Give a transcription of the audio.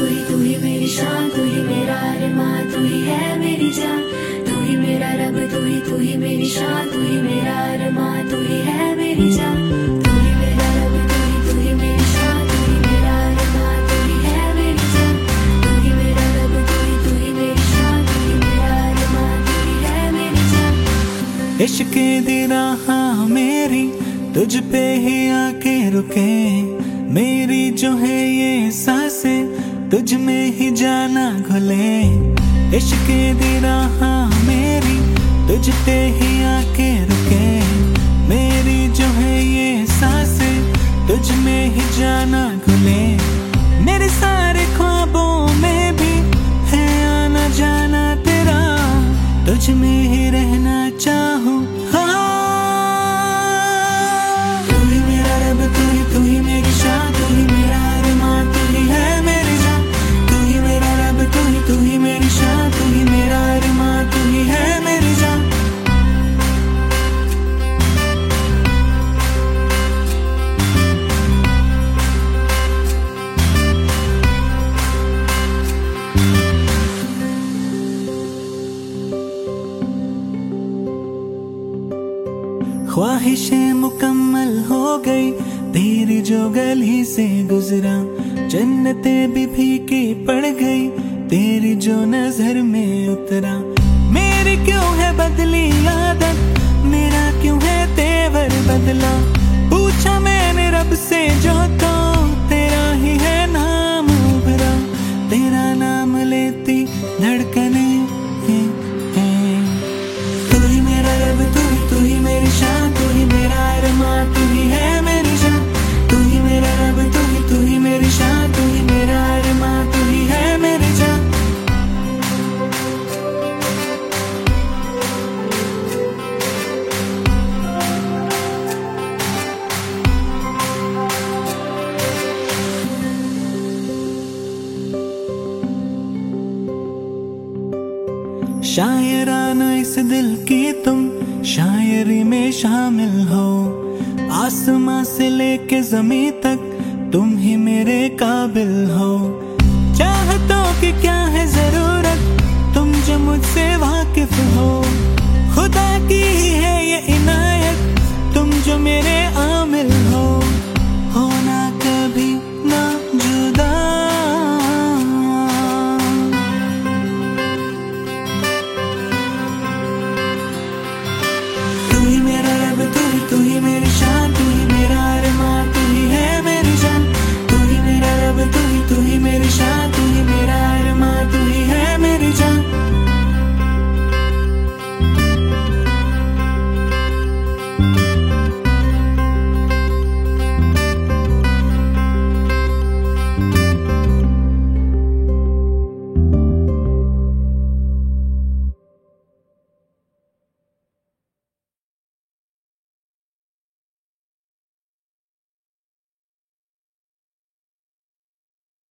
तू ही मेरी शान, तू ही मेरा अरमां, तू ही है मेरी जान। तू ही मेरा रब, तू ही मेरी शान, तू ही मेरा अरमां, तू ही है मेरी जान। तू ही मेरा रब, तू ही मेरी शान, तू ही मेरा अरमां, तू ही है मेरी जान। तू ही मेरा रब, तू ही मेरी शान, तू ही मेरा अरमां, तू ही है मेरी जान। इश्क दी राह मेरी तुझ पे ही आके रुके, मेरी जो है ये सांसें तुझ में ही जाना घुले। इश्क दी राह मेरी तुझ पे ही आके रुके, मेरी जो है ये सांसें तुझ में ही जाना घुले। मेरे सारे ख्वाबों में भी है आना जाना तेरा, तुझ में ही रहना चाहूं। तू ही मेरी शान, तू ही मेरा अरमां, तू ही है मेरी जान। तू ही मेरा रब, तू ही मेरी शान, तू ही मेरा अरमां, तू ही है मेरी जान। ख्वाहिशें मुकम्मल हो गई तेरी जो गली से गुजरा, जन्नतें भी फीकी पड़ गई तेरी जो नजर में उतरा। मेरी क्यों है बदली आदत, मेरा क्यों है तेवर बदला, पूछा मैंने रब से जो तो तेरा ही है नाम उभरा। तेरा नाम लेती धड़कने तू ही मेरा रब, तू ही मेरी शान, तू ही मेरा अरमां, तू ही है मेरी जान। तू ही मेरा रब, तू ही मेरी शान, तू ही मेरा अरमां, तू ही है मेरी जान। शायराना इस दिल की तुम शायरी में शामिल हो, आसमां से लेके जमीन तक तुम ही मेरे काबिल हो। चाहतों की क्या